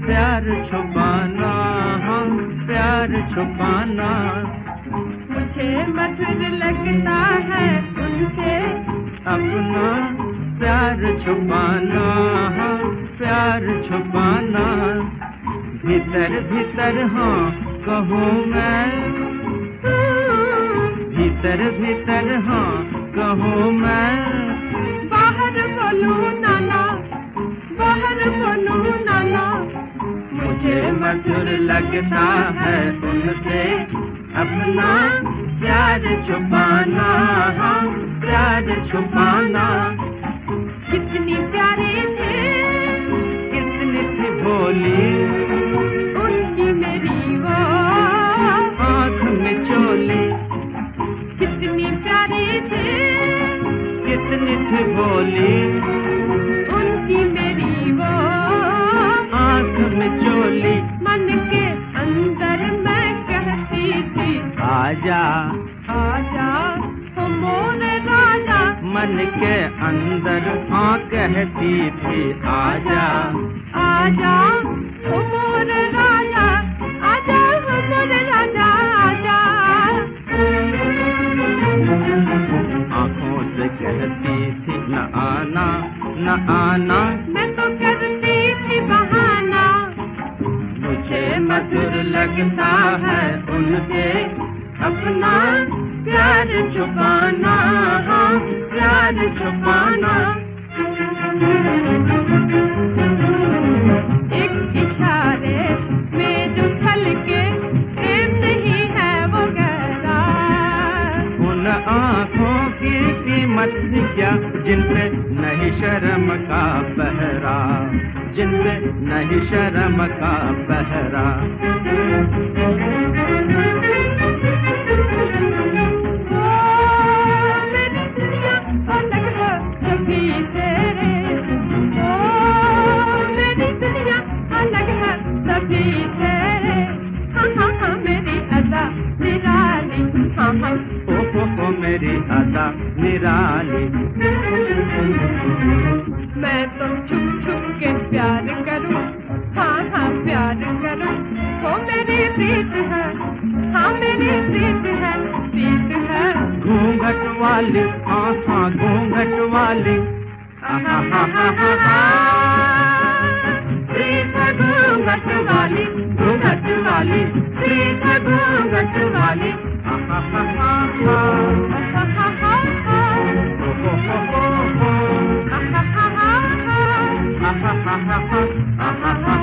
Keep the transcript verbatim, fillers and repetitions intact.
प्यार छुपाना, हाँ प्यार छुपाना। मुझे मधुर लगता है उनसे अपना प्यार छुपाना, हाँ प्यार छुपाना। भीतर भीतर हाँ कहूँ मैं, भीतर भीतर हाँ कहूँ मैं। बाहर बोलूं नाना, बाहर बोलूं नाना। मुझे मधुर लगता है उनसे अपना प्यार छुपाना, हाँ प्यार छुपाना। कितनी प्यारे थे, कितनी थी भोली उनकी मेरी वो आँख में चोली। कितनी प्यारे थे, कितनी थी भोली उनकी मेरी वो आँख में चोली। मन के अंदर मैं कहती थी आजा आजा हो मोरे राजा। मन के अंदर हाँ कहती थी आजा आजा हो मोरे राजा, आजा हो मोरे राजा, आजा। आँखों से कहती थी न आना न आना, मैं तो करती थी बहाना। मुझे मधुर लगता है उनसे अपना प्यार छुपाना, हाँ प्यार छुपाना। एक इशारे में जो छलके प्रेम नहीं है वो गहरा। उन आँखों की कीमत क्या जिनपे नहीं शर्म का पहरा, जिनपे नहीं शर्म का पहरा। मेरी अदा निराली। मैं तो छुप छुप के प्यार करूं, हाँ हाँ प्यार करूं। वो मेरी प्रीत है, हाँ मेरी प्रीत है, प्रीत है। घूंघट वाली, हाँ हाँ घूंघट वाली, हाँ हाँ हाँ हाँ हाँ। प्रीत है घूंघट वाली, घूंघट वाली, प्रीत है घूंघट वाली, हाँ हाँ हाँ हाँ हाँ। हा हा हा हा, हो हो हो हो हो, हा हा हा हा, हा हा हा हा हा, हा हा हा।